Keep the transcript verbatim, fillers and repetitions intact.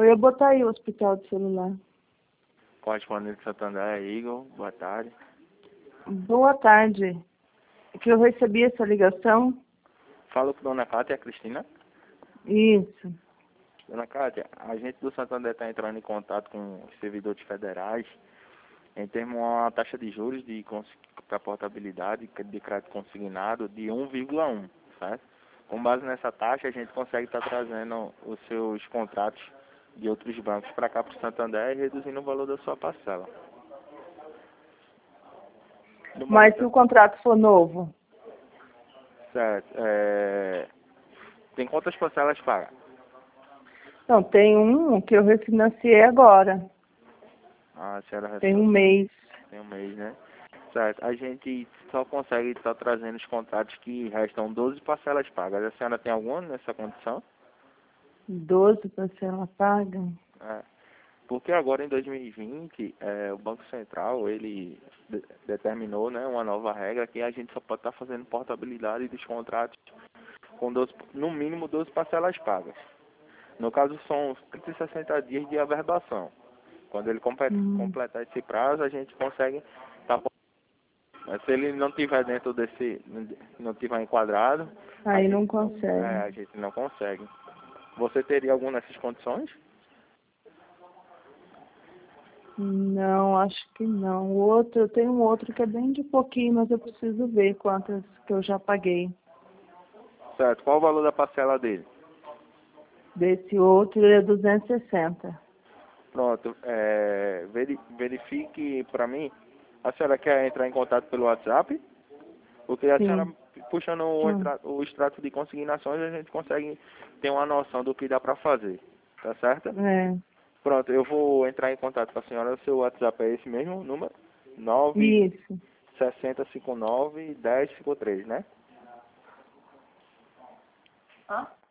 Eu ia botar aí o hospital de celular. Correspondente de Santander, Igor, boa tarde. Boa tarde. É que eu recebi essa ligação. Falo com Dona Cátia e a Cristina. Isso. Dona Cátia, a gente do Santander está entrando em contato com os servidores federais em termos a uma taxa de juros de para portabilidade de crédito consignado de um vírgula um, certo? Com base nessa taxa, a gente consegue estar trazendo os seus contratos de outros bancos para cá para o Santander e reduzindo o valor da sua parcela. No Mas momento, se o contrato for novo? certo, é... tem quantas parcelas pagas? Não, tem um que eu refinanciei agora. Ah, a senhora Tem um refinanciou. mês. Tem um mês, né? Certo. A gente só consegue estar trazendo os contratos que restam doze parcelas pagas. A senhora tem alguma nessa condição? doze parcelas pagas. É. Porque agora em dois mil e vinte, é, o Banco Central, ele de determinou, né, uma nova regra que a gente só pode estar fazendo portabilidade dos contratos com doze, no mínimo doze parcelas pagas. No caso, são trinta e sessenta dias de averbação. Quando ele complet Hum. completar esse prazo, a gente consegue estar. Mas se ele não tiver dentro desse, não tiver enquadrado, a Aí não gente não, é, consegue. a gente não consegue. Você teria alguma dessas condições? Não, acho que não. O outro, eu tenho um outro que é bem de pouquinho, mas eu preciso ver quantas que eu já paguei. Certo. Qual o valor da parcela dele? Desse outro é duzentos e sessenta. Pronto. É, veri, verifique para mim. A senhora quer entrar em contato pelo WhatsApp? Porque a senhora, Sim. puxando o, Hum. extra, o extrato de consignações, a gente consegue ter uma noção do que dá para fazer. Tá certo? É. Pronto, eu vou entrar em contato com a senhora. O seu WhatsApp é esse mesmo número? nove Isso. sessenta cinquenta e nove dez cinquenta e três, né? Hã?